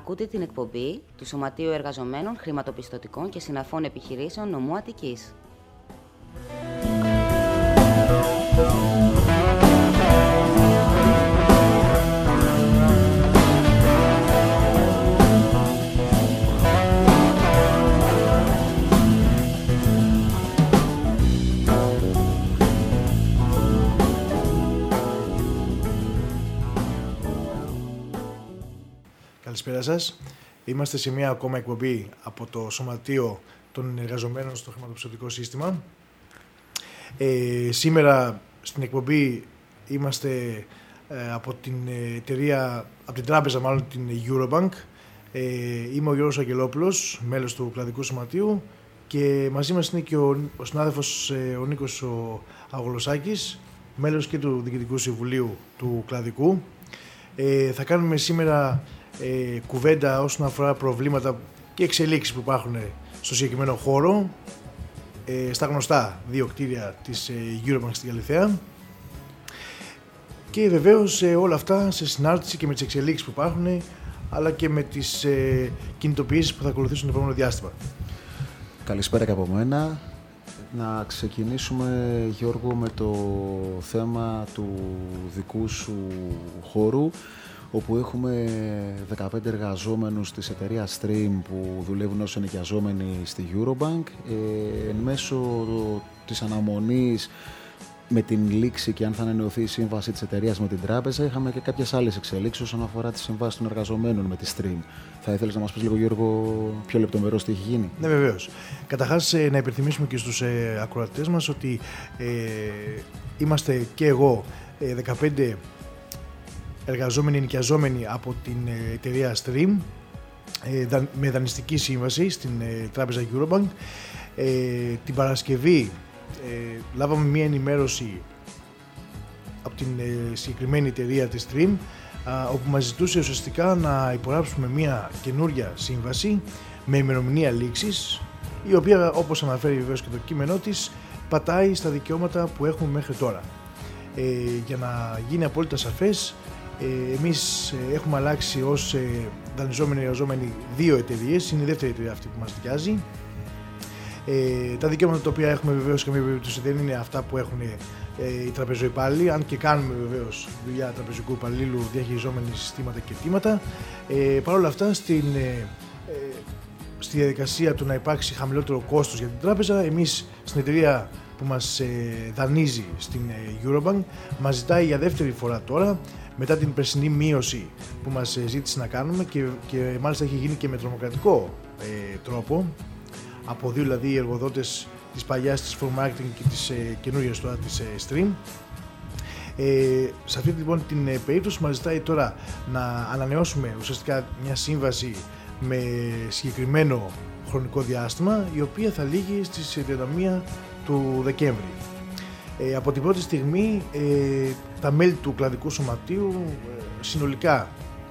Ακούτε την εκπομπή του Σωματείου Εργαζομένων Χρηματοπιστωτικών και Συναφών Επιχειρήσεων Νομού Αττικής. Καλησπέρα σας. Είμαστε σε μια ακόμα εκπομπή από το Σωματείο των Εργαζομένων στο Χρηματοπιστωτικό Σύστημα. Σήμερα στην εκπομπή είμαστε από την εταιρεία, από την τράπεζα μάλλον, την Eurobank. Είμαι ο Γιώργος Αγγελόπουλος, μέλος του Κλαδικού Σωματείου, και μαζί μας είναι και ο συνάδελφος ο Νίκος ο Αγολοσάκης, μέλος και του Διοικητικού Συμβουλίου του Κλαδικού. Θα κάνουμε σήμερα κουβέντα όσον αφορά προβλήματα και εξελίξεις που υπάρχουν στο συγκεκριμένο χώρο, στα γνωστά δύο κτίρια της Eurobank στην Καλιθέα, και βεβαίως όλα αυτά σε συνάρτηση και με τις εξελίξεις που υπάρχουν, αλλά και με τις κινητοποιήσεις που θα ακολουθήσουν το επόμενο διάστημα. Καλησπέρα και από μένα. Να ξεκινήσουμε, Γιώργο, με το θέμα του δικού σου χώρου, όπου έχουμε 15 εργαζόμενους της εταιρείας Stream που δουλεύουν ως ενοικιαζόμενοι στη Eurobank. Εν μέσω της αναμονής με την λήξη και αν θα ανανεωθεί η σύμβαση της εταιρείας με την τράπεζα, είχαμε και κάποιες άλλες εξελίξεις όσον αφορά τις συμβάσεις των εργαζομένων με τη Stream. Θα ήθελες να μας πεις λίγο, Γιώργο, πιο λεπτομερώς τι έχει γίνει? Ναι, βεβαίως. Καταρχάς, να υπενθυμίσουμε και στους ακροατές μας ότι είμαστε και εγώ 15 εργαζόμενοι, ενοικιαζόμενοι από την εταιρεία Stream, με δανειστική σύμβαση στην τράπεζα Eurobank. Την Παρασκευή λάβαμε μία ενημέρωση από την συγκεκριμένη εταιρεία της Stream, όπου μας ζητούσε ουσιαστικά να υπογράψουμε μία καινούρια σύμβαση με ημερομηνία λήξης, η οποία, όπως αναφέρει βεβαίως και το κείμενό της, πατάει στα δικαιώματα που έχουμε μέχρι τώρα. Για να γίνει απόλυτα σαφές, εμείς έχουμε αλλάξει ως δανειζόμενοι εργαζόμενοι δύο εταιρείες. Είναι η δεύτερη εταιρεία αυτή που μας δικιάζει. Τα δικαιώματα τα οποία έχουμε βεβαίως σε καμία περίπτωση δεν είναι αυτά που έχουν οι τραπεζοϊπάλληλοι, αν και κάνουμε βεβαίως δουλειά τραπεζικού υπαλλήλου διαχειριζόμενοι συστήματα και αιτήματα. Παρ' όλα αυτά, στη διαδικασία του να υπάρξει χαμηλότερο κόστος για την τράπεζα, εμείς στην εταιρεία που μας δανείζει στην Eurobank μας ζητάει για δεύτερη φορά τώρα, μετά την περσινή μείωση που μας ζήτησε να κάνουμε, και μάλιστα έχει γίνει και με τρομοκρατικό τρόπο, από δύο δηλαδή εργοδότες της παλιάς της For Marketing και της καινούργιας τώρα της Stream. Σε αυτή λοιπόν την περίπτωση μας ζητάει τώρα να ανανεώσουμε ουσιαστικά μια σύμβαση με συγκεκριμένο χρονικό διάστημα, η οποία θα λήγει στις 31 του Δεκέμβρη. Από την πρώτη στιγμή τα μέλη του Κλαδικού Σωματείου, συνολικά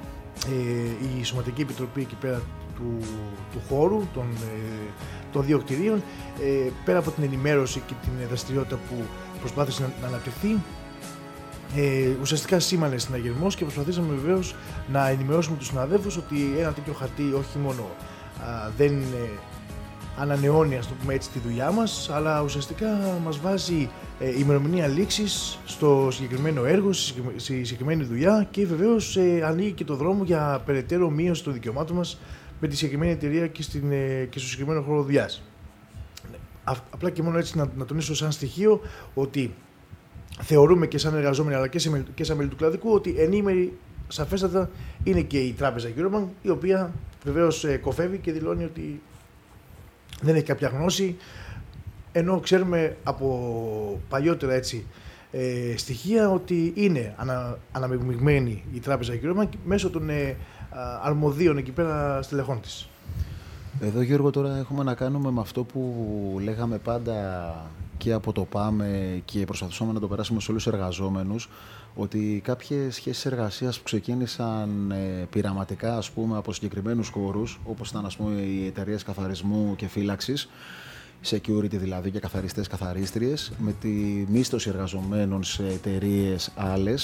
η Σωματική Επιτροπή εκεί πέρα του χώρου των δύο κτηρίων, πέρα από την ενημέρωση και την δραστηριότητα που προσπάθησε να αναπτυχθεί, ουσιαστικά σήμανε συναγερμός, και προσπαθήσαμε βεβαίως να ενημερώσουμε τους συναδέλφους ότι ένα τέτοιο χαρτί όχι μόνο δεν ανανεώνει, ας το πούμε έτσι, τη δουλειά μας, αλλά ουσιαστικά μας βάζει ημερομηνία λήξης στο συγκεκριμένο έργο, στη συγκεκριμένη δουλειά, και βεβαίως ανοίγει και το δρόμο για περαιτέρω μείωση των δικαιωμάτων μας με τη συγκεκριμένη εταιρεία και στο συγκεκριμένο χώρο δουλειάς. Απλά και μόνο έτσι να τονίσω σαν στοιχείο ότι θεωρούμε και σαν εργαζόμενοι αλλά και σαν μέλη του κλαδικού ότι ενήμεροι σαφέστατα είναι και η τράπεζα Eurobank, η οποία βεβαίως κοφεύει και δηλώνει ότι δεν έχει κάποια γνώση, ενώ ξέρουμε από παλιότερα στοιχεία ότι είναι αναμειγμένη η τράπεζα Eurobank μέσω των αρμοδίων εκεί πέρα στελεχών της. Εδώ, Γιώργο, τώρα έχουμε να κάνουμε με αυτό που λέγαμε πάντα και από το ΠΑΜΕ και προσπαθούσαμε να το περάσουμε σε όλους τους εργαζόμενους, ότι κάποιες σχέσεις εργασίας που ξεκίνησαν πειραματικά, ας πούμε, από συγκεκριμένους χώρους, όπως ήταν, ας πούμε, οι εταιρείες καθαρισμού και φύλαξης, security δηλαδή, και καθαριστές, καθαρίστριες, με τη μίσθωση εργαζομένων σε εταιρείες άλλες,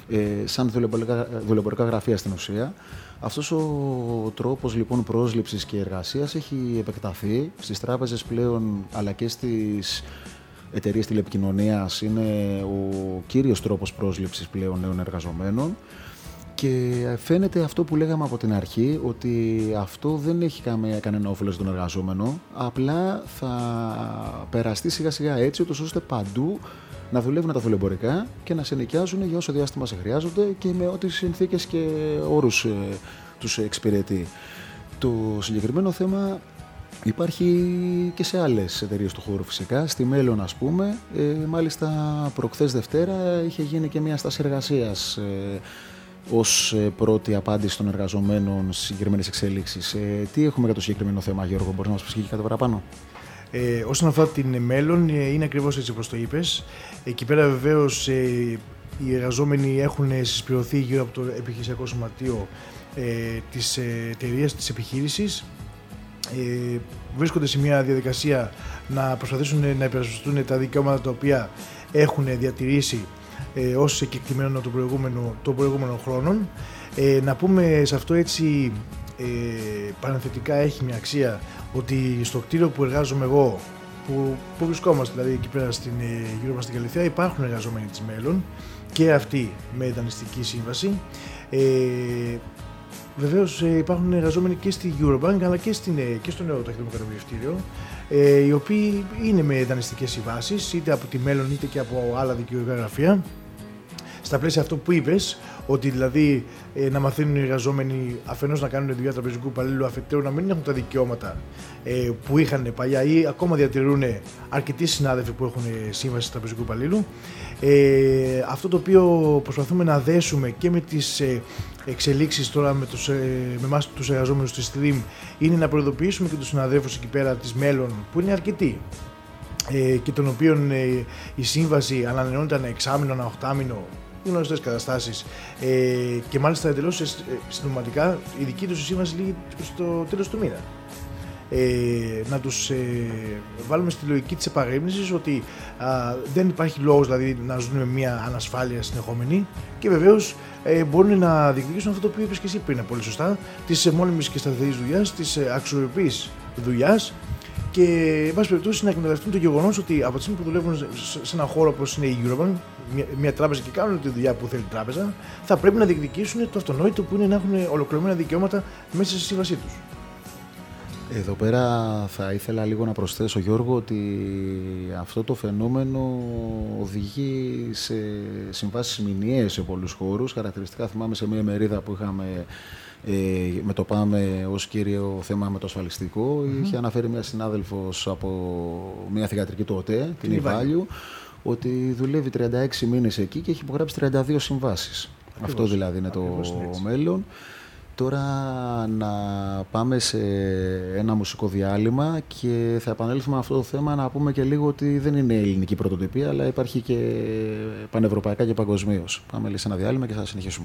σαν δουλεμπορικά γραφεία στην ουσία. Αυτός ο τρόπος λοιπόν πρόσληψης και εργασίας έχει επεκταθεί στις τράπεζες πλέον, αλλά και στις εταιρείες τηλεπικοινωνίας. Είναι ο κύριος τρόπος πρόσληψης πλέον νέων εργαζομένων. Και φαίνεται αυτό που λέγαμε από την αρχή, ότι αυτό δεν έχει κανένα όφελος στον εργαζόμενο, απλά θα περαστεί σιγά σιγά έτσι, ώστε παντού να δουλεύουν τα δουλεμπορικά και να σε νοικιάζουν για όσο διάστημα σε χρειάζονται και με ό,τι συνθήκες και όρους τους εξυπηρετεί. Το συγκεκριμένο θέμα υπάρχει και σε άλλες εταιρείες του χώρου φυσικά. Στη Μέλλον, ας πούμε, μάλιστα προχθές Δευτέρα είχε γίνει και μια στάση εργασίας ως πρώτη απάντηση των εργαζομένων στις συγκεκριμένες εξέλιξεις. Τι έχουμε για το συγκεκριμένο θέμα, Γιώργο, μπορείς να μας πεις κάτι παραπάνω? Όσον αφορά την Μέλλον, είναι ακριβώς έτσι όπως το είπες. Εκεί πέρα βεβαίως οι εργαζόμενοι έχουν συσπηρωθεί γύρω από το επιχειρησιακό σωματείο της εταιρείας, της επιχείρησης. Βρίσκονται σε μια διαδικασία να προσπαθήσουν να υπερασπιστούν τα δικαιώματα τα οποία έχουν διατηρήσει ως κεκτημένο των προηγούμενων χρόνων. Να πούμε σε αυτό έτσι παρενθετικά, έχει μια αξία ότι στο κτίριο που εργάζομαι εγώ, που βρισκόμαστε δηλαδή εκεί πέρα στην Eurobank στην Καλυθέα, υπάρχουν εργαζόμενοι της Μέλλον και αυτοί με δανειστική σύμβαση. Βεβαίως υπάρχουν εργαζόμενοι και στη Eurobank αλλά και στο νέο ταχυδρομικό ταμιευτήριο, οι οποίοι είναι με δανειστικές συμβάσεις, είτε από τη Μέλλον είτε και από άλλα δικαιωτικά γραφεία. Στα πλαίσια αυτό που είπες, ότι δηλαδή να μαθαίνουν οι εργαζόμενοι αφενός να κάνουν δουλειά τραπεζικού υπαλλήλου, αφετέρου να μην έχουν τα δικαιώματα που είχαν παλιά ή ακόμα διατηρούν αρκετοί συνάδελφοι που έχουν σύμβαση τραπεζικού υπαλλήλου. Αυτό το οποίο προσπαθούμε να δέσουμε και με τις εξελίξεις τώρα με εμάς τους εργαζόμενους στη Stream είναι να προειδοποιήσουμε και τους συναδέλφους εκεί πέρα της Μέλλον, που είναι αρκετοί και των οποίων η σύμβαση ανανεώνεται ένα εξάμηνο, ένα οχτάμηνο, γνωστές καταστάσεις, και μάλιστα εντελώς συντοματικά η δική τους σύμβαση λύγει στο τέλος του μήνα. Να τους βάλουμε στη λογική της επαγρύπνησης ότι δεν υπάρχει λόγος δηλαδή να ζουν με μια ανασφάλεια συνεχόμενη και βεβαίως μπορούν να διεκδικήσουν αυτό το οποίο είπες και εσύ πριν πολύ σωστά, της μόνιμης και σταθερής δουλειάς, της αξιοπρεπής δουλειάς, και εν πάση περιπτώσει να εκμεταλλευτούν το γεγονός ότι από τη στιγμή που δουλεύουν σε έναν χώρο όπως είναι η Eurobank, μια τράπεζα, και κάνουν τη δουλειά που θέλει η τράπεζα, θα πρέπει να διεκδικήσουν το αυτονόητο που είναι να έχουν ολοκληρωμένα δικαιώματα μέσα στη σύμβασή τους. Εδώ πέρα θα ήθελα λίγο να προσθέσω, Γιώργο, ότι αυτό το φαινόμενο οδηγεί σε συμβάσεις μηνιαίες σε πολλούς χώρους. Χαρακτηριστικά θυμάμαι σε μια μερίδα που είχαμε με το ΠΑΜΕ ως κύριο θέμα με το ασφαλιστικό. Είχε αναφέρει μια συνάδελφος από μια θυγατρική του ΟΤΕ, την Ιβάλιου, ότι δουλεύει 36 μήνες εκεί και έχει υπογράψει 32 συμβάσεις. Αυτό δηλαδή είναι το μέλλον. Τώρα να πάμε σε ένα μουσικό διάλειμμα και θα επανέλθουμε με αυτό το θέμα, να πούμε και λίγο ότι δεν είναι ελληνική πρωτοτυπία, αλλά υπάρχει και πανευρωπαϊκά και παγκοσμίως. Πάμε σε ένα διάλειμμα και θα συνεχίσουμε.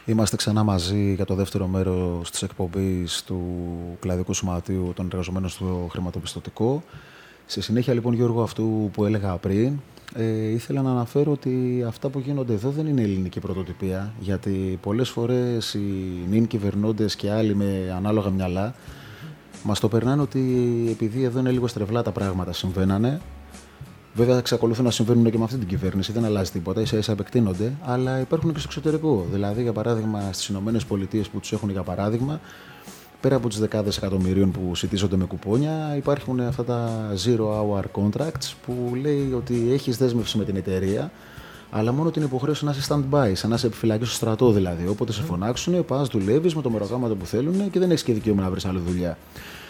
Είμαστε ξανά μαζί για το δεύτερο μέρος της εκπομπής του Κλαδικού Σωματείου των Εργαζομένων στο Χρηματοπιστωτικό. Σε συνέχεια λοιπόν, Γιώργο, αυτού που έλεγα πριν, ήθελα να αναφέρω ότι αυτά που γίνονται εδώ δεν είναι ελληνική πρωτοτυπία, γιατί πολλές φορές οι νυν κυβερνώντες και άλλοι με ανάλογα μυαλά μας το περνάνε ότι επειδή εδώ είναι λίγο στρεβλά τα πράγματα συμβαίνανε. Βέβαια, εξακολουθούν να συμβαίνουν και με αυτή την κυβέρνηση, δεν αλλάζει τίποτα, ίσα-ίσα επεκτείνονται, αλλά υπάρχουν και στο εξωτερικό. Δηλαδή, για παράδειγμα, στις ΗΠΑ που τους έχουν για παράδειγμα, πέρα από τις δεκάδες εκατομμυρίων που σιτίζονται με κουπόνια, υπάρχουν αυτά τα zero-hour contracts που λέει ότι έχεις δέσμευση με την εταιρεία, αλλά μόνο την υποχρέωση να είσαι stand-by, σαν να είσαι επιφυλακή στο στρατό δηλαδή. Όποτε σε φωνάξουν, πας, δουλεύεις με το μεροκάματο που θέλουν και δεν έχεις και δικαίωμα να βρεις άλλη δουλειά.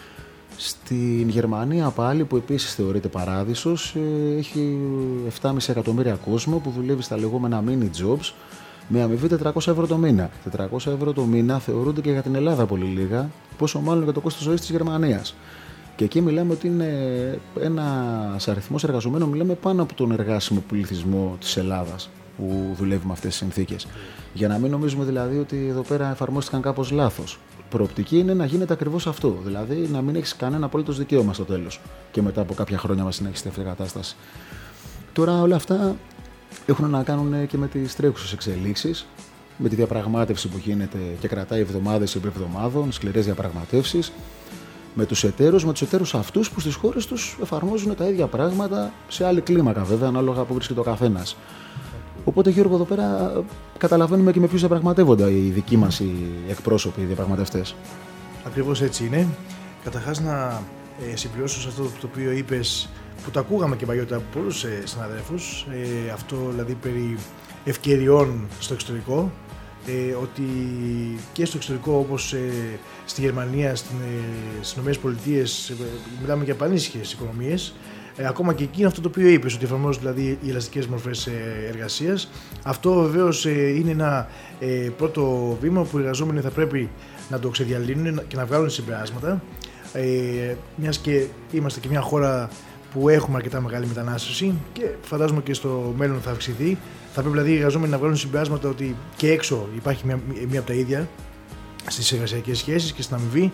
Στην Γερμανία πάλι, που επίσης θεωρείται παράδεισος, έχει 7,5 εκατομμύρια κόσμο που δουλεύει στα λεγόμενα mini jobs με αμοιβή 400 ευρώ το μήνα. 400 ευρώ το μήνα θεωρούνται και για την Ελλάδα πολύ λίγα, πόσο μάλλον για το κόστος ζωής της Γερμανίας. Και εκεί μιλάμε ότι είναι ένας αριθμός εργαζομένων, μιλάμε πάνω από τον εργάσιμο πληθυσμό της Ελλάδας που δουλεύει με αυτές τις συνθήκες. Για να μην νομίζουμε δηλαδή ότι εδώ πέρα εφαρμόστηκαν κάπως λάθος. Προοπτική είναι να γίνεται ακριβώς αυτό. Δηλαδή να μην έχεις κανένα απολύτως δικαίωμα στο τέλος και μετά από κάποια χρόνια να συνεχίσει αυτή η κατάσταση. Τώρα όλα αυτά έχουν να κάνουν και με τις τρέχουσες εξελίξεις, με τη διαπραγμάτευση που γίνεται και κρατάει εβδομάδες επί εβδομάδων, σκληρές διαπραγματεύσεις, με τους εταίρους αυτούς που στις χώρες τους εφαρμόζουν τα ίδια πράγματα σε άλλη κλίμακα βέβαια, ανάλογα που βρίσκεται ο καθένας. Οπότε, Γιώργο, εδώ πέρα καταλαβαίνουμε και με ποιους διαπραγματεύονται οι δικοί μας οι εκπρόσωποι, οι διαπραγματευτές. Ακριβώς έτσι είναι. Καταρχάς, να συμπληρώσω σε αυτό το οποίο είπες, που το ακούγαμε και παλιότερα από πολλούς συναδέλφους, αυτό δηλαδή περί ευκαιριών στο εξωτερικό, ότι και στο εξωτερικό, όπως στη Γερμανία, στις ΗΠΑ, μιλάμε για πανίσχυες οικονομίες. Ακόμα και εκεί είναι αυτό το οποίο είπες, ότι εφαρμόζουν δηλαδή οι ελαστικές μορφές εργασίας. Αυτό βεβαίως είναι ένα πρώτο βήμα που οι εργαζόμενοι θα πρέπει να το ξεδιαλύνουν και να βγάλουν συμπεράσματα. Μιας και είμαστε και μια χώρα που έχουμε αρκετά μεγάλη μετανάστευση και φαντάζομαι και στο μέλλον θα αυξηθεί. Θα πρέπει δηλαδή οι εργαζόμενοι να βγάλουν συμπεράσματα ότι και έξω υπάρχει μία από τα ίδια στις εργασιακές σχέσεις και στην αμοιβή.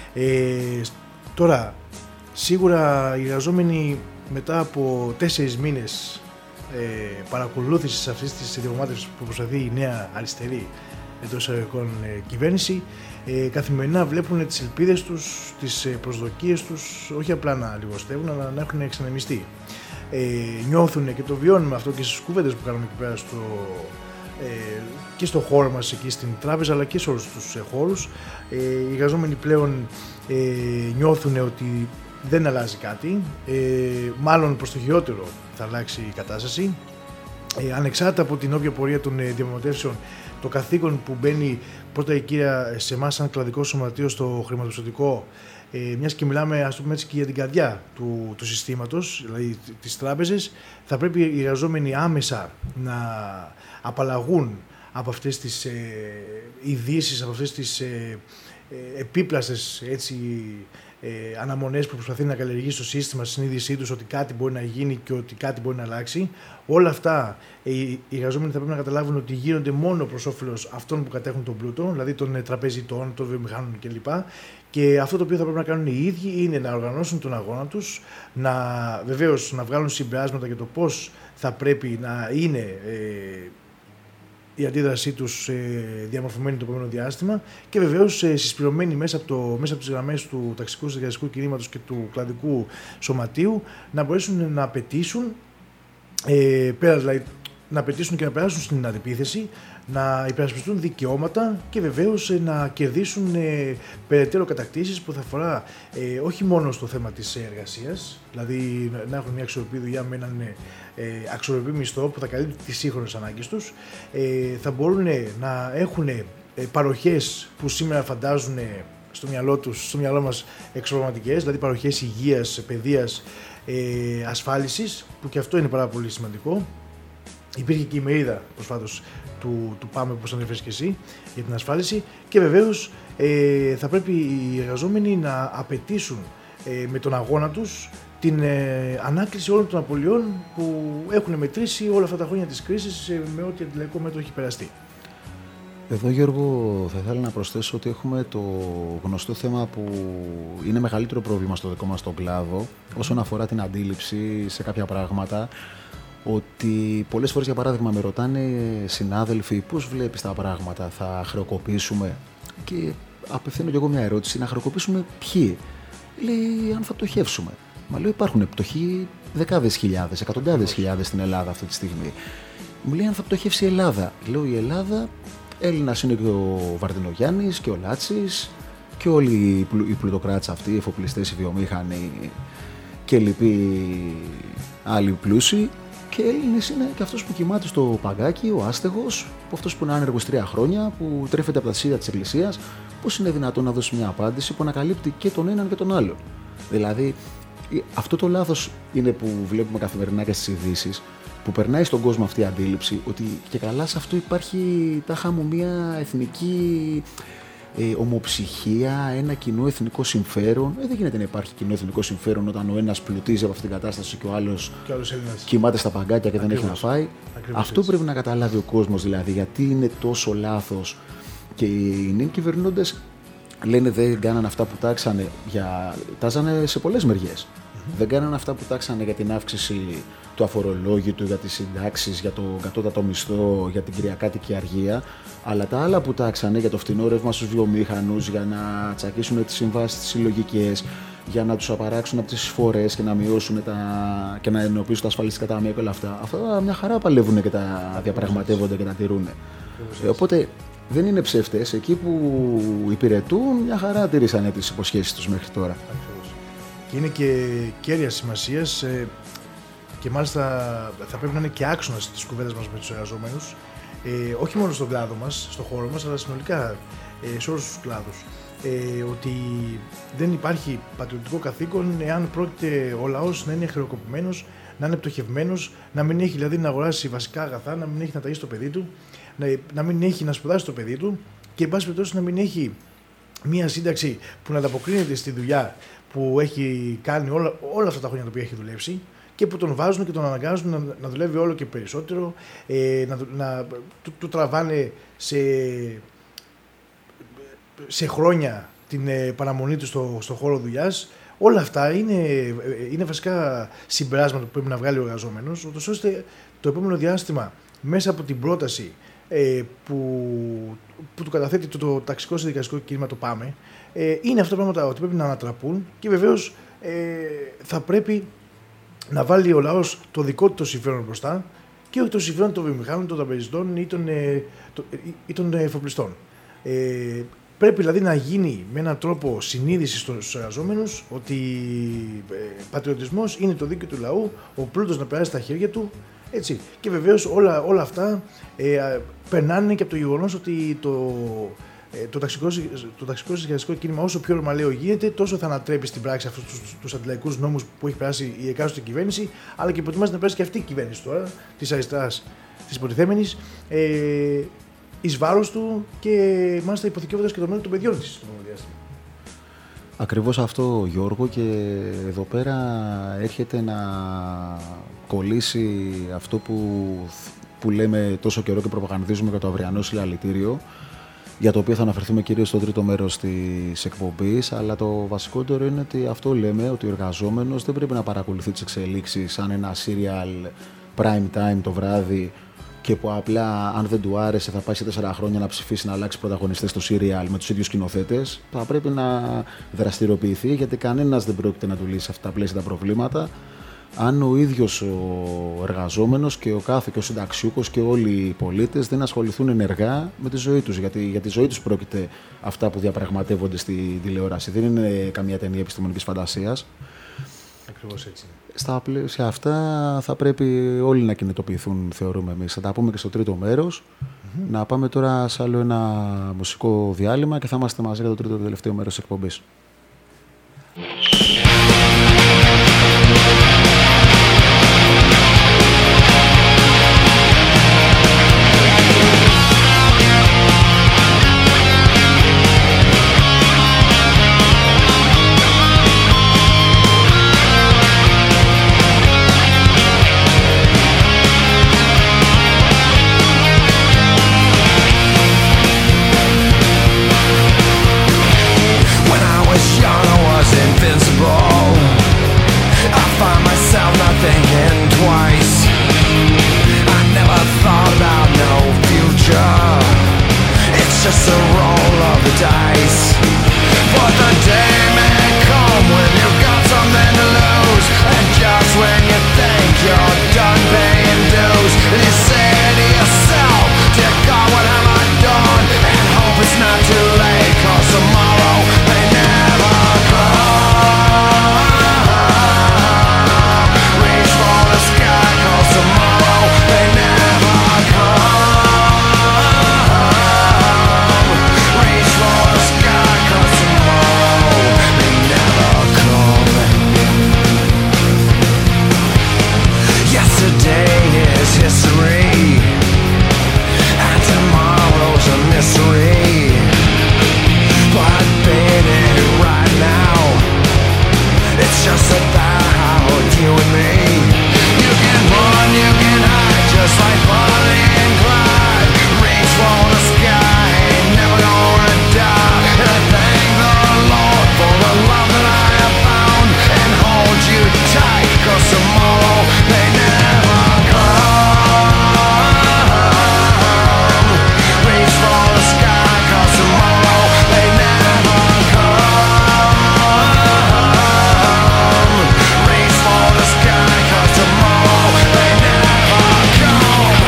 Τώρα, σίγουρα οι εργαζόμενοι μετά από 4 μήνες παρακολούθησης αυτής της διαπραγμάτευσης που προσπαθεί η νέα αριστερή εντός εισαγωγικών κυβέρνηση, καθημερινά βλέπουν τις ελπίδες τους, τις προσδοκίες τους, όχι απλά να λιγοστεύουν, αλλά να έχουν εξανεμιστεί. Νιώθουν και το βιώνουμε αυτό και στις κουβέντες που κάνουμε εκεί πέρα και στο χώρο μας εκεί στην τράπεζα, αλλά και σε όλους τους χώρους. Οι εργαζόμενοι πλέον νιώθουν ότι δεν αλλάζει κάτι, μάλλον προς το χειρότερο θα αλλάξει η κατάσταση. Ανεξάρτητα από την όποια πορεία των διαπραγματεύσεων, το καθήκον που μπαίνει πρώτα η κύρια σε εμάς σαν κλαδικό σωματείο στο χρηματοπιστωτικό, μιας και μιλάμε, ας το πούμε έτσι, και για την καρδιά του συστήματος, δηλαδή τις τράπεζες, θα πρέπει οι εργαζόμενοι άμεσα να απαλλαγούν από αυτές τις ειδήσεις, από αυτές τις επίπλαστες αναμονές που προσπαθεί να καλλιεργήσει το σύστημα στη συνείδησή τους ότι κάτι μπορεί να γίνει και ότι κάτι μπορεί να αλλάξει. Όλα αυτά οι εργαζόμενοι θα πρέπει να καταλάβουν ότι γίνονται μόνο προς όφελος αυτών που κατέχουν τον πλούτο, δηλαδή των τραπεζιτών, των βιομηχάνων κλπ. Και αυτό το οποίο θα πρέπει να κάνουν οι ίδιοι είναι να οργανώσουν τον αγώνα τους, βεβαίως να βγάλουν συμπεράσματα για το πώς θα πρέπει να είναι η αντίδρασή τους διαμορφωμένη το επόμενο διάστημα και βεβαίως συσπηρωμένη μέσα από τις γραμμές του ταξικού συνεργατικού κινήματος και του κλαδικού σωματείου να μπορέσουν να απαιτήσουν, πέρα δηλαδή να απαιτήσουν και να περάσουν στην αντιπίθεση, να υπερασπιστούν δικαιώματα και βεβαίως να κερδίσουν περαιτέρω κατακτήσεις που θα αφορά όχι μόνο στο θέμα της εργασίας, δηλαδή να έχουν μια αξιοπρεπή δουλειά με έναν αξιοπρεπή μισθό που θα καλύπτει τις σύγχρονες ανάγκες τους, θα μπορούν να έχουν παροχές που σήμερα φαντάζουν στο μυαλό μας εξωπραγματικές, δηλαδή παροχές υγείας, παιδείας, ασφάλισης, που και αυτό είναι πάρα πολύ σημαντικό. Υπήρχε και η μερίδα προσφάτως του ΠΑΜΕ, όπως ανέφερες και εσύ, για την ασφάλιση και βεβαίως θα πρέπει οι εργαζόμενοι να απαιτήσουν με τον αγώνα τους την ανάκληση όλων των απολειών που έχουν μετρήσει όλα αυτά τα χρόνια της κρίσης με ό,τι αντιλαϊκό μέτρο έχει περαστεί. Εδώ, Γιώργο, θα ήθελα να προσθέσω ότι έχουμε το γνωστό θέμα που είναι μεγαλύτερο πρόβλημα στο δικό μας τον κλάδο όσον αφορά την αντίληψη σε κάποια πράγματα, ότι πολλές φορές, για παράδειγμα, με ρωτάνε συνάδελφοι πώς βλέπεις τα πράγματα, θα χρεοκοπήσουμε, και απευθύνω κι εγώ μια ερώτηση: να χρεοκοπήσουμε ποιοι? Λέει, αν θα πτωχεύσουμε. Μα λέω, υπάρχουν πτωχοί δεκάδες χιλιάδες, εκατοντάδες χιλιάδες στην Ελλάδα αυτή τη στιγμή. Μου λέει, αν θα πτωχεύσει η Ελλάδα. Λέω, η Ελλάδα, Έλληνας είναι και ο Βαρδινογιάννης και ο Λάτσης και όλοι οι πλουτοκράτες αυτοί, οι εφοπλιστές, οι βιομήχανοι και λοιποί άλλοι πλούσιοι. Και Έλληνες είναι και αυτός που κοιμάται στο παγκάκι, ο άστεγος, αυτός που είναι άνεργος 3 χρόνια, που τρέφεται από τα σίδια της Εκκλησίας. Πώς είναι δυνατόν να δώσει μια απάντηση που ανακαλύπτει και τον έναν και τον άλλον? Δηλαδή, αυτό το λάθος είναι που βλέπουμε καθημερινά και στις ειδήσεις, που περνάει στον κόσμο αυτή η αντίληψη ότι και καλά σε αυτό υπάρχει τάχα μου μια εθνική ομοψυχία, ένα κοινό εθνικό συμφέρον. Δεν γίνεται να υπάρχει κοινό εθνικό συμφέρον όταν ο ένας πλουτίζει από αυτήν την κατάσταση και ο άλλος κοιμάται στα παγκάκια και δεν έχει να φάει. Αυτό έτσι πρέπει να καταλάβει ο κόσμος, δηλαδή, γιατί είναι τόσο λάθος. Και οι νέοι κυβερνώντες λένε δεν κάνανε αυτά που τάξανε, τάζανε σε πολλές μεριές. Δεν κάνανε αυτά που τάξανε για την αύξηση του αφορολόγητου, για τις συντάξεις, για τον κατώτατο μισθό, για την κυριακάτικη αργία, αλλά τα άλλα που τάξανε για το φθηνό ρεύμα στους βιομήχανους, για να τσακίσουν τις συμβάσεις τις συλλογικές, για να τους απαράξουν από τις εισφορές και να μειώσουν και να ενοποιήσουν τα ασφαλιστικά ταμεία και όλα αυτά. Αυτά μια χαρά παλεύουν και τα διαπραγματεύονται και τα τηρούν. Οπότε δεν είναι ψεύτες. Εκεί που υπηρετούν, μια χαρά τηρήσανε τις υποσχέσεις τους μέχρι τώρα. Και είναι και κέρια σημασίας και μάλιστα θα πρέπει να είναι και άξονας της κουβέντας μας με τους εργαζόμενους, όχι μόνο στον κλάδο μας, στον χώρο μας, αλλά συνολικά σε όλους τους κλάδους. Ότι δεν υπάρχει πατριωτικό καθήκον εάν πρόκειται ο λαός να είναι χρεοκοπημένος, να είναι πτωχευμένος, να μην έχει δηλαδή να αγοράσει βασικά αγαθά, να μην έχει να ταΐσει το παιδί του, να μην έχει να σπουδάσει το παιδί του και εν πάση περιπτώσει να μην έχει μία σύνταξη που να ανταποκρίνεται στη δουλειά που έχει κάνει όλα αυτά τα χρόνια τα οποία έχει δουλέψει και που τον βάζουν και τον αναγκάζουν να δουλεύει όλο και περισσότερο, του τραβάνε σε χρόνια την παραμονή του στο χώρο δουλειάς. Όλα αυτά είναι βασικά συμπεράσματα που πρέπει να βγάλει ο εργαζόμενος, ούτως ώστε το επόμενο διάστημα μέσα από την πρόταση που του καταθέτει το ταξικό συνδικαλιστικό κίνημα, το ΠΑΜΕ, είναι αυτά τα πράγματα ότι πρέπει να ανατραπούν και βεβαίως θα πρέπει να βάλει ο λαός το δικό του το συμφέρον μπροστά και όχι το συμφέρον των βιομηχάνων, των τραπεζιτών ή των εφοπλιστών. Πρέπει δηλαδή να γίνει με έναν τρόπο συνείδηση στους εργαζόμενους ότι πατριωτισμός είναι το δίκαιο του λαού, ο πλούτος να περάσει στα χέρια του, έτσι. Και βεβαίως όλα αυτά περνάνε και από το γεγονός ότι το ταξικό συνδικαλιστικό κίνημα, όσο πιο ρωμαλαίο γίνεται, τόσο θα ανατρέπει στην πράξη αυτούς τους αντιλαϊκούς νόμους που έχει περάσει η εκάστοτε κυβέρνηση, αλλά και προτιμάζει να περάσει και αυτή η κυβέρνηση τώρα, της αριστεράς, της υποτιθέμενης, εις βάρος του και μάλιστα υποθηκεύοντας και το μέλλον των παιδιών της στο επόμενο διάστημα. Ακριβώς αυτό, Γιώργο, και εδώ πέρα έρχεται να κολλήσει αυτό που λέμε τόσο καιρό και προπαγανδίζουμε για το αυριανό συλλαλητήριο, για το οποίο θα αναφερθούμε κυρίως στο τρίτο μέρος της εκπομπής, αλλά το βασικότερο είναι ότι αυτό λέμε, ότι ο εργαζόμενος δεν πρέπει να παρακολουθεί τις εξελίξεις σαν ένα serial prime time το βράδυ και που απλά αν δεν του άρεσε θα πάει σε 4 χρόνια να ψηφίσει να αλλάξει πρωταγωνιστές στο serial με τους ίδιους σκηνοθέτες. Θα πρέπει να δραστηριοποιηθεί, γιατί κανένας δεν πρόκειται να του λύσει αυτά τα πλαίσια τα προβλήματα αν ο ίδιος ο εργαζόμενος και ο κάθε και ο συνταξιούχος και όλοι οι πολίτες δεν ασχοληθούν ενεργά με τη ζωή τους. Γιατί για τη ζωή τους πρόκειται αυτά που διαπραγματεύονται στη τηλεόραση. Δεν είναι καμία ταινία επιστημονικής φαντασίας. Ακριβώς έτσι. Στα πλαίσια αυτά θα πρέπει όλοι να κινητοποιηθούν, θεωρούμε εμείς. Θα τα πούμε και στο τρίτο μέρος. Να πάμε τώρα σε άλλο ένα μουσικό διάλειμμα και θα είμαστε μαζί για το τρίτο και τελευταίο μέρος της εκπομπής. the dice. But the day may come when you've got something to lose, and just when you think you're done paying dues, you say to yourself, dear God, what have I done? And hope it's not too late, 'cause tomorrow may never come. Reach for the sky, 'cause tomorrow may never come. Reach for the sky, 'cause tomorrow may never come. Yesterday is history, and tomorrow's a mystery. But baby, right now, it's just about you and me. You can run, you can hide, just like Bonnie and Clyde. Reach for the sky, ain't never gonna die. And I thank the Lord for the love that I have found, and hold you tight, 'cause tomorrow may never come. Reach for the sky, 'cause tomorrow may never come. Reach for the sky, 'cause tomorrow may never come.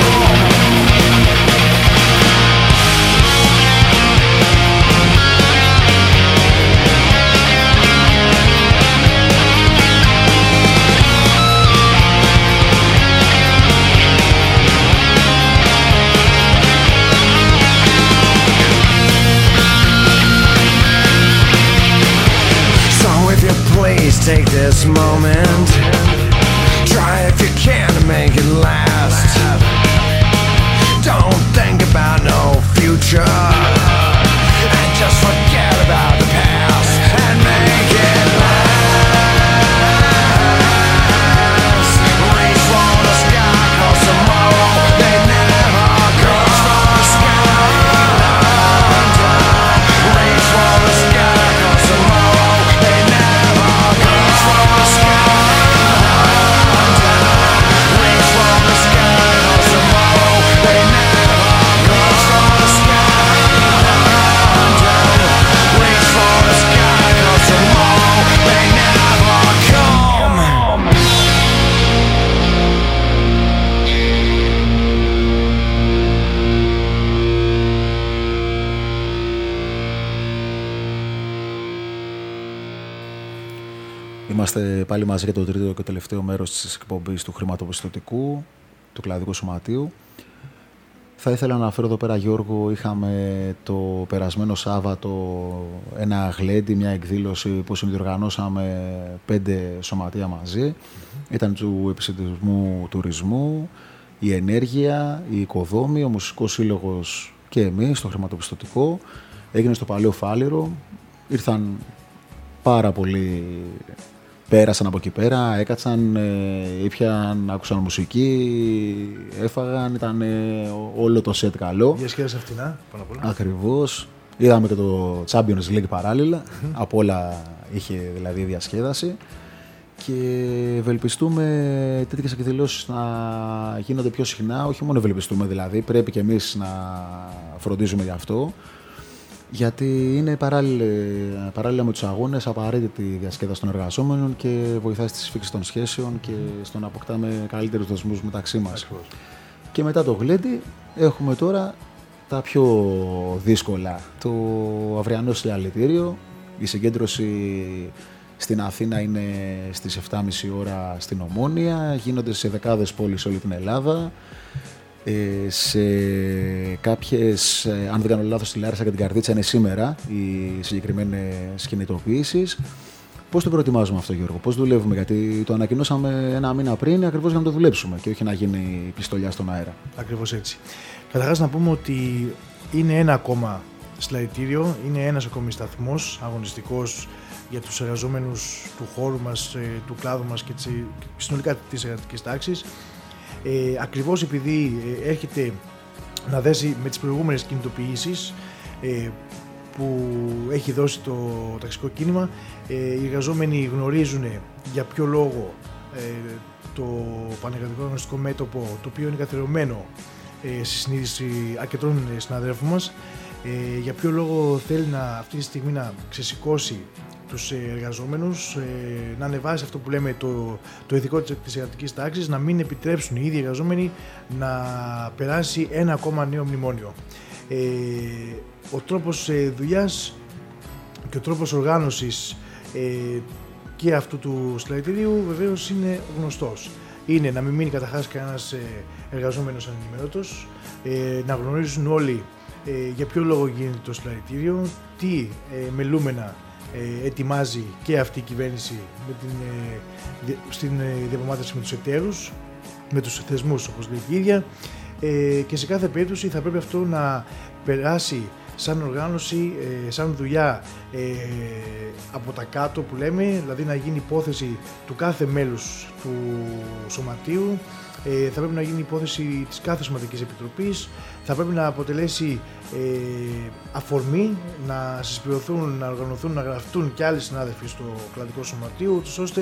So if you please take this moment, try if you can to make it last. Don't think about no future, and just forget about the past, and make it last. Reach for the sky, 'cause tomorrow may never come. Reach for the sky, reach for the sky, 'cause tomorrow may never come. Reach for the sky, reach for the sky, 'cause tomorrow may never come. Reach for the sky, reach for the sky, 'cause tomorrow may never come. Είμαστε πάλι μαζί για το τρίτο και τελευταίο μέρος της εκπομπής του χρηματοπιστωτικού, του κλαδικού σωματείου. Θα ήθελα να αναφέρω εδώ πέρα, Γιώργο, είχαμε το περασμένο Σάββατο ένα γλέντι, μια εκδήλωση που συνδιοργανώσαμε 5 σωματεία μαζί. Ήταν του επιστημισμού τουρισμού, η ενέργεια, η οικοδόμη, ο Μουσικός Σύλλογος και εμείς, το χρηματοπιστωτικό. Έγινε στο Παλαιό Φάληρο. Ήρθαν πάρα πολλοί, πέρασαν από εκεί πέρα, έκατσαν, ήπιαν, άκουσαν μουσική, έφαγαν, ήταν όλο το σετ καλό. Διασκέδασε φτηνά, πάνω απ' όλα. Ακριβώς. Είδαμε και το Champions League παράλληλα. Από όλα είχε δηλαδή διασκέδαση. Και ευελπιστούμε τέτοιες εκδηλώσεις να γίνονται πιο συχνά. Όχι μόνο ευελπιστούμε δηλαδή, πρέπει και εμείς να φροντίζουμε γι' αυτό. Γιατί είναι παράλληλα με τους αγώνες απαραίτητη διασκέδαση των εργαζόμενων και βοηθάει στη σφίξη των σχέσεων και στο να αποκτάμε καλύτερους δεσμούς μεταξύ μας. Ακριβώς. Και μετά το γλέντι έχουμε τώρα τα πιο δύσκολα. Το αυριανό συλλαλητήριο, η συγκέντρωση στην Αθήνα είναι στις 7.30 ώρα στην Ομόνια, γίνονται σε δεκάδες πόλεις όλη την Ελλάδα. Σε κάποιες, αν δεν κάνω λάθος, στη Λάρισα και την Καρδίτσα είναι σήμερα οι συγκεκριμένες κινητοποιήσεις. Πώς το προετοιμάζουμε αυτό, Γιώργο, πώς δουλεύουμε, γιατί το ανακοινώσαμε ένα μήνα πριν ακριβώς για να το δουλέψουμε και όχι να γίνει πιστολιά στον αέρα. Ακριβώς έτσι. Καταρχάς να πούμε ότι είναι ένα ακόμα συλλαλητήριο, είναι ένας ακόμη σταθμός αγωνιστικός για τους εργαζόμενους του χώρου μας, του κλάδου μας και συνολικά της εργατικής τάξης. Ακριβώς επειδή έρχεται να δέσει με τις προηγούμενες κινητοποιήσεις που έχει δώσει το ταξικό κίνημα, οι εργαζόμενοι γνωρίζουν για ποιο λόγο το πανεργατικό αγωνιστικό μέτωπο, το οποίο είναι καθιερωμένο στη συνείδηση αρκετών συναδέλφων μας, Για ποιο λόγο θέλει αυτή τη στιγμή να ξεσηκώσει τους εργαζόμενους, να ανεβάσει αυτό που λέμε το ηθικό της εργατικής τάξης, να μην επιτρέψουν οι ίδιοι εργαζόμενοι να περάσει ένα ακόμα νέο μνημόνιο. Ο τρόπος δουλειάς και ο τρόπος οργάνωσης και αυτού του συλλαλητηρίου βεβαίως είναι γνωστός. Είναι να μην μείνει καταρχάς κανένας εργαζόμενος ανενημέρωτος, να γνωρίζουν όλοι για ποιο λόγο γίνεται το συλλαλητήριο, τι μελούμενα ετοιμάζει και αυτή η κυβέρνηση στην διαπραγμάτευση με τους εταίρους, με τους θεσμούς όπως λέει η ίδια, και σε κάθε περίπτωση θα πρέπει αυτό να περάσει σαν οργάνωση, σαν δουλειά από τα κάτω που λέμε, δηλαδή να γίνει υπόθεση του κάθε μέλους του σωματείου, θα πρέπει να γίνει υπόθεση της κάθε σωματικής επιτροπής, θα πρέπει να αποτελέσει αφορμή να συσπηρωθούν, να οργανωθούν, να γραφτούν και άλλοι συνάδελφοι στο κλαδικό σωματείο, ώστε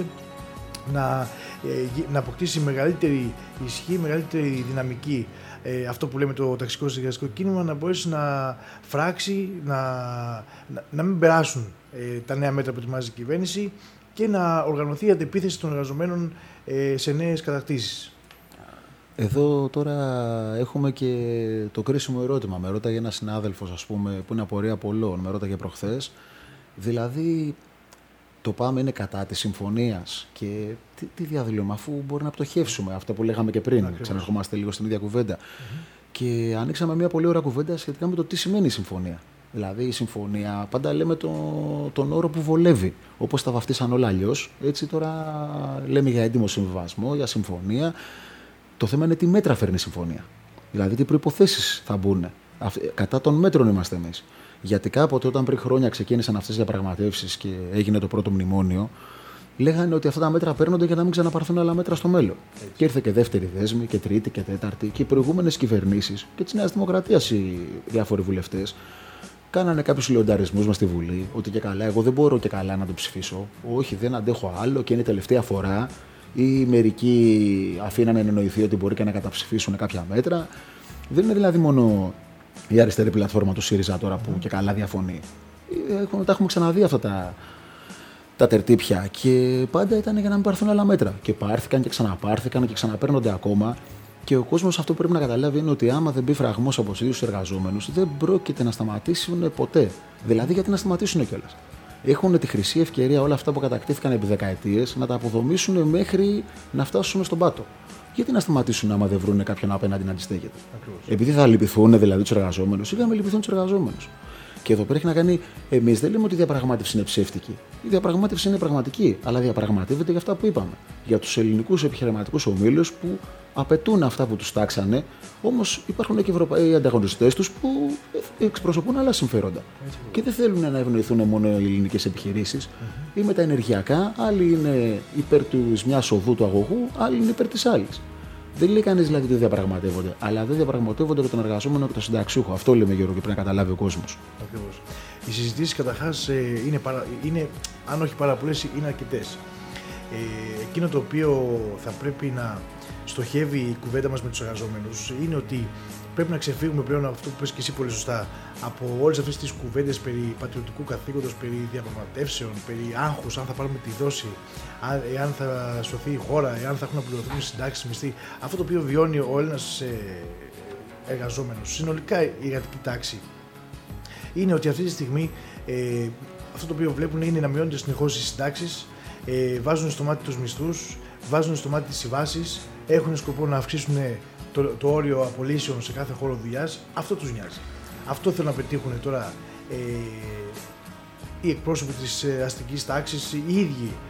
να αποκτήσει μεγαλύτερη ισχύ, μεγαλύτερη δυναμική αυτό που λέμε το ταξικό συνεργαστικό κίνημα, να μπορέσει να φράξει, να μην περάσουν τα νέα μέτρα που ετοιμάζει η κυβέρνηση και να οργανωθεί η αντεπίθεση των εργαζομένων σε νέες κατακτήσεις. Εδώ τώρα έχουμε και το κρίσιμο ερώτημα. Με ρώταγε ένας συνάδελφος, ας πούμε, που είναι απορία πολλών, με ρώταγε προχθές. Δηλαδή, το πάμε είναι κατά της συμφωνίας και τι διαδηλώμε, αφού μπορεί να πτωχεύσουμε, αυτό που λέγαμε και πριν. Ξαναρχόμαστε λίγο στην ίδια κουβέντα. Και ανοίξαμε μια πολύ ωραία κουβέντα σχετικά με το τι σημαίνει η συμφωνία. Δηλαδή, η συμφωνία, πάντα λέμε τον όρο που βολεύει. Όπως τα βαφτίσαν όλα αλλιώς, έτσι τώρα λέμε για έντιμο συμβιβασμό, για συμφωνία. Το θέμα είναι τι μέτρα φέρνει η συμφωνία. Δηλαδή, τι προϋποθέσεις θα μπουν. Κατά των μέτρων είμαστε εμείς. Γιατί κάποτε, όταν πριν χρόνια ξεκίνησαν αυτές οι διαπραγματεύσεις και έγινε το πρώτο μνημόνιο, λέγανε ότι αυτά τα μέτρα παίρνονται για να μην ξαναπαρθούν άλλα μέτρα στο μέλλον. Έτσι. Και ήρθε και δεύτερη δέσμη, και τρίτη και τέταρτη, και οι προηγούμενες κυβερνήσεις και της Νέας Δημοκρατίας οι διάφοροι βουλευτές κάνανε κάποιους λεονταρισμούς μας στη Βουλή. Ότι και καλά, εγώ δεν μπορώ και καλά να το ψηφίσω. Όχι, δεν αντέχω άλλο και είναι η τελευταία φορά. Ή μερικοί αφήνανε να εννοηθεί ότι μπορεί και να καταψηφίσουν κάποια μέτρα. Δεν είναι δηλαδή μόνο η αριστερή πλατφόρμα του ΣΥΡΙΖΑ τώρα που και καλά διαφωνεί. Τα έχουμε ξαναδεί αυτά τα τερτύπια και πάντα ήταν για να μην πάρθουν άλλα μέτρα. Και πάρθηκαν και ξαναπάρθηκαν και ξαναπαίρνονται ακόμα. Και ο κόσμος αυτό που πρέπει να καταλάβει είναι ότι άμα δεν μπει φραγμός από τους ίδιους τους εργαζόμενους, δεν πρόκειται να σταματήσουν ποτέ. Δηλαδή, γιατί να σταματήσουν κιόλας. Έχουν τη χρυσή ευκαιρία όλα αυτά που κατακτήθηκαν επί δεκαετίες να τα αποδομήσουν μέχρι να φτάσουμε στον πάτο. Γιατί να σταματήσουν άμα δεν βρουν κάποιον απέναντι να αντιστέκεται. Επειδή θα λυπηθούν δηλαδή τους εργαζόμενους, ή θα λυπηθούν τους εργαζόμενους. Και εδώ πέρα έχει να κάνει. Εμείς δεν λέμε ότι η διαπραγμάτευση είναι ψεύτικη. Η διαπραγμάτευση είναι πραγματική, αλλά διαπραγματεύεται για αυτά που είπαμε. Για τους ελληνικούς επιχειρηματικούς ομίλους που απαιτούν αυτά που τους τάξανε, όμως υπάρχουν και οι Ευρωπαίοι ανταγωνιστές τους που εκπροσωπούν άλλα συμφέροντα. Και δεν θέλουν να ευνοηθούν μόνο οι ελληνικές επιχειρήσεις. Ή με τα ενεργειακά, άλλοι είναι υπέρ της μιας οδού του αγωγού, άλλοι είναι υπέρ της άλλης. Δεν λέει κανείς δηλαδή ότι διαπραγματεύονται, αλλά δεν διαπραγματεύονται και τον εργαζόμενο και τον συνταξιούχο. Αυτό λέμε, Γιώργο, και πρέπει να καταλάβει ο κόσμος. Ακριβώς. Οι συζητήσεις καταρχάς είναι, αν όχι πάρα πολλές, είναι αρκετές. Εκείνο το οποίο θα πρέπει να στοχεύει η κουβέντα μας με τους εργαζόμενους είναι ότι πρέπει να ξεφύγουμε πλέον από αυτό που πες και εσύ πολύ σωστά, από όλες αυτές τις κουβέντες περί πατριωτικού καθήκοντος, περί διαπραγματεύσεων, περί άγχους, αν θα πάρουμε τη δόση, εάν θα σωθεί η χώρα, εάν θα έχουν να πληρωθούν οι συντάξεις, μισθοί. Αυτό το οποίο βιώνει ο Έλληνας εργαζόμενος, συνολικά η εργατική τάξη, είναι ότι αυτή τη στιγμή αυτό το οποίο βλέπουν είναι να μειώνονται συνεχώς οι συντάξεις, βάζουν στο μάτι τους μισθούς, βάζουν στο μάτι τις συμβάσεις, έχουν σκοπό να αυξήσουν το όριο απολύσεων σε κάθε χώρο δουλειάς. Αυτό τους νοιάζει. Αυτό θέλουν να πετύχουν τώρα οι εκπρόσωποι της αστικής τάξης, οι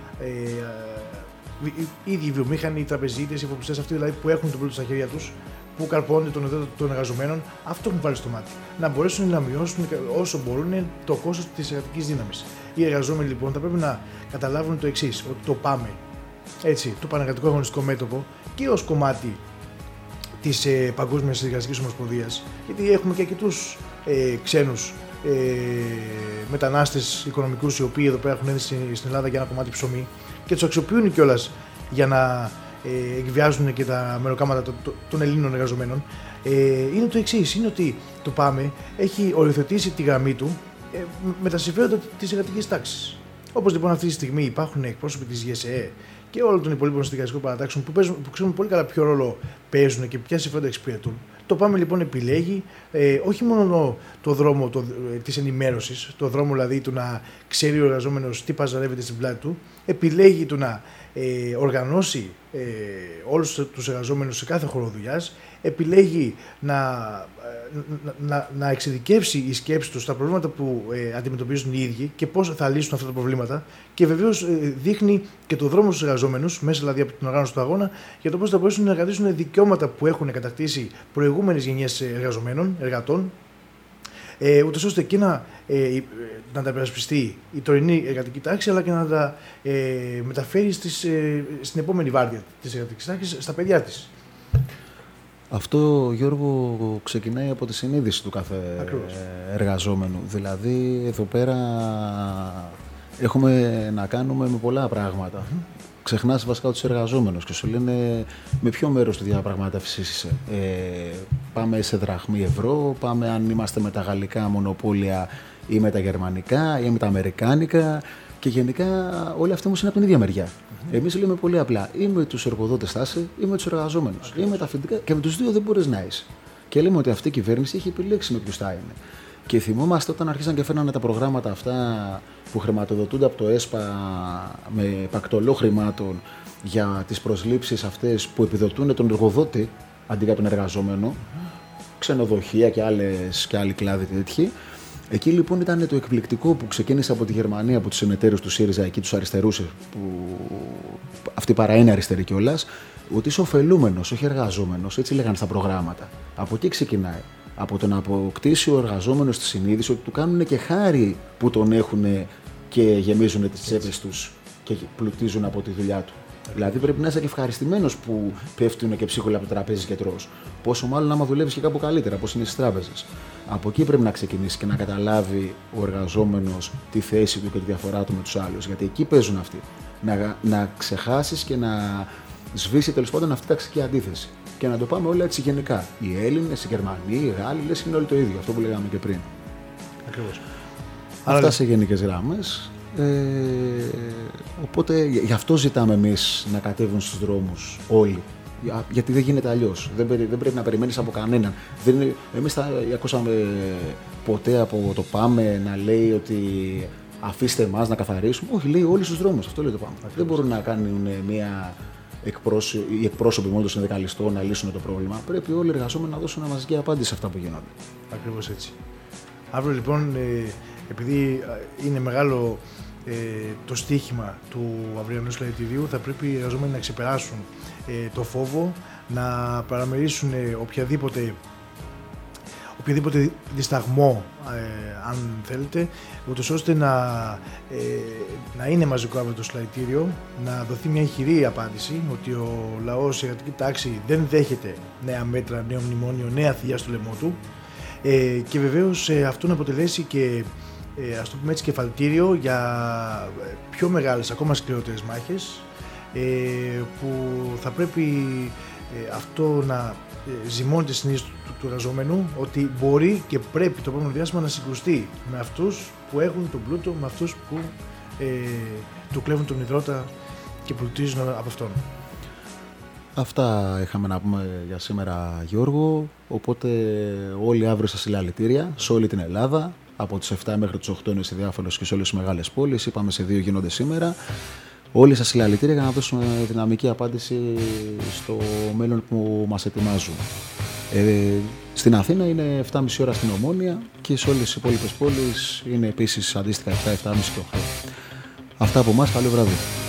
ίδιοι βιομήχανοι, οι τραπεζίτες, οι εφοπλιστές, αυτοί δηλαδή που έχουν τον πλούτο στα χέρια τους, που καρπώνται τον ιδέα των εργαζομένων, αυτό έχουν βάλει στο μάτι. Να μπορέσουν να μειώσουν όσο μπορούν το κόστος της εργατικής δύναμης. Οι εργαζόμενοι λοιπόν θα πρέπει να καταλάβουν το εξής, ότι το ΠΑΜΕ, έτσι, το Πανεργατικό Αγωνιστικό Μέτωπο, και ως κομμάτι της Παγκόσμιας Συνεργαστικής Ομοσπονδίας, γιατί έχουμε και αρκετούς ξένους μετανάστες οικονομικούς οι οποίοι εδώ πέρα έχουν έρθει στην Ελλάδα για ένα κομμάτι ψωμί και τους αξιοποιούν κιόλας για να εκβιάζουν και τα μεροκάματα των Ελλήνων εργαζομένων. είναι το εξής, είναι ότι το ΠΑΜΕ έχει οριοθετήσει τη γραμμή του με τα συμφέροντα της εργατικής τάξης. Όπως λοιπόν αυτή τη στιγμή υπάρχουν εκπρόσωποι της ΓΕΣΕΕ και όλων των υπολείπων συνδικαλιστικών παρατάξεων που ξέρουν πολύ καλά ποιο ρόλο παίζουν και ποια συμφέροντα εξυπηρετούν. Το ΠΑΜΕ λοιπόν επιλέγει όχι μόνο το δρόμο της ενημέρωσης, το δρόμο δηλαδή του να ξέρει ο εργαζόμενος τι παζαρεύεται στην πλάτη του, επιλέγει του να οργανώσει όλους τους εργαζόμενους σε κάθε χώρο δουλειάς, επιλέγει να εξειδικεύσει η σκέψη τους στα προβλήματα που αντιμετωπίζουν οι ίδιοι και πώς θα λύσουν αυτά τα προβλήματα και βεβαίως δείχνει και το δρόμο στους εργαζόμενους, μέσα δηλαδή από την οργάνωση του αγώνα, για το πώς θα μπορέσουν να εργατήσουν δικαιώματα που έχουν κατακτήσει προηγούμενες γενιές εργατών, ούτως ώστε και να τα υπερασπιστεί η τωρινή εργατική τάξη, αλλά και να τα μεταφέρει στην επόμενη βάρδια της εργατικής τάξης, στα παιδιά της. Αυτό, Γιώργο, ξεκινάει από τη συνείδηση του κάθε εργαζόμενου. Δηλαδή, εδώ πέρα έχουμε να κάνουμε με πολλά πράγματα. Ξεχνάς βασικά τους εργαζόμενους και σου λένε με ποιο μέρος του διαπραγμάτευσης είσαι. Πάμε σε δραχμή ευρώ, πάμε αν είμαστε με τα γαλλικά μονοπόλια ή με τα γερμανικά ή με τα αμερικάνικα. Και γενικά όλοι αυτοί όμως είναι από την ίδια μεριά. Εμείς λέμε πολύ απλά, ή με τους εργοδότες θα είσαι, ή με τους εργαζόμενους, ή με τα φοιτητικά. Και με τους δύο δεν μπορείς να είσαι. Και λέμε ότι αυτή η κυβέρνηση έχει επιλέξει με ποιους θα είναι. Και θυμόμαστε όταν αρχίσαν και φέρνανε τα προγράμματα αυτά που χρηματοδοτούνται από το ΕΣΠΑ με πακτολό χρημάτων για τις προσλήψεις αυτές που επιδοτούν τον εργοδότη αντί για τον εργαζόμενο, ξενοδοχεία και άλλοι κλάδοι τέτοιοι. Εκεί λοιπόν ήταν το εκπληκτικό που ξεκίνησε από τη Γερμανία, από τους συνεταίρους του ΣΥΡΙΖΑ, εκεί τους αριστερούς, που αυτή παρά είναι αριστερή κιόλας, ότι είσαι ωφελούμενος, όχι εργαζόμενος, έτσι λέγανε στα προγράμματα. Από εκεί ξεκινάει. Από το να αποκτήσει ο εργαζόμενος τη συνείδηση ότι του κάνουν και χάρη που τον έχουν και γεμίζουν τις τσέπες τους και πλουτίζουν από τη δουλειά του. Δηλαδή πρέπει να είσαι και ευχαριστημένος που πέφτουν και ψίχουλα από το τραπέζι και τρως. Πόσο μάλλον άμα δουλεύεις και κάπου καλύτερα, όπως είναι στις τράπεζες. Από εκεί πρέπει να ξεκινήσει και να καταλάβει ο εργαζόμενος τη θέση του και τη διαφορά του με τους άλλους. Γιατί εκεί παίζουν αυτοί. Να ξεχάσεις και να σβήσει τέλος πάντων αυτή η ταξική αντίθεση. Και να το πάμε όλα έτσι γενικά. Οι Έλληνες, οι Γερμανοί, οι Γάλλοι, λες είναι όλοι το ίδιο. Αυτό που λέγαμε και πριν. Ακριβώς. Αυτά σε γενικές γραμμές. Οπότε γι' αυτό ζητάμε εμείς να κατέβουν στους δρόμους όλοι. Γιατί δεν γίνεται αλλιώς. Δεν πρέπει να περιμένεις από κανέναν. Εμείς θα ακούσαμε ποτέ από το ΠΑΜΕ να λέει ότι αφήστε εμάς να καθαρίσουμε. Όχι, λέει όλοι στους δρόμους. Αυτό λέει το ΠΑΜΕ. Δεν μπορούν να κάνουν οι εκπρόσωποι μόνο των συνδικαλιστών να λύσουν το πρόβλημα. Πρέπει όλοι οι εργαζόμενοι να δώσουν μαζική απάντηση σε αυτά που γίνονται. Ακριβώς έτσι. Αύριο λοιπόν, επειδή είναι μεγάλο το στίχημα του αυριανού συλλαλητηρίου, θα πρέπει οι εργαζόμενοι να ξεπεράσουν το φόβο, να παραμερίσουν οποιαδήποτε δισταγμό, αν θέλετε, ούτως ώστε να είναι μαζικό αύριο το συλλαλητήριο, να δοθεί μια ηχηρή απάντηση ότι ο λαός, η εργατική τάξη δεν δέχεται νέα μέτρα, νέο μνημόνιο, νέα θηλιά στο λαιμό του, και βεβαίως αυτό να αποτελέσει και, ας το πούμε έτσι, κεφαλτήριο για πιο μεγάλες, ακόμα σκληρότερες μάχες, που θα πρέπει αυτό να ζυμώνει τη συνείδηση του εργαζόμενου ότι μπορεί και πρέπει το επόμενο διάστημα να συγκρουστεί με αυτούς που έχουν τον πλούτο, με αυτούς που του κλέβουν τον υδρότα και πλουτίζουν από αυτόν. Αυτά είχαμε να πούμε για σήμερα, Γιώργο. Οπότε όλοι αύριο στα συλλαλητήρια σε όλη την Ελλάδα. Από τις 7 μέχρι τις 8 είναι σε διάφορες και σε όλες τις μεγάλες πόλεις. Είπαμε σε 2 γίνονται σήμερα. Όλοι στα συλλαλητήρια για να δώσουμε δυναμική απάντηση στο μέλλον που μας ετοιμάζουν. Στην Αθήνα είναι 7,5 ώρα στην Ομόνια και σε όλες τις υπόλοιπες πόλεις είναι επίσης αντίστοιχα 7, 7,5 και 8. Αυτά από εμάς. Καλό βράδυ.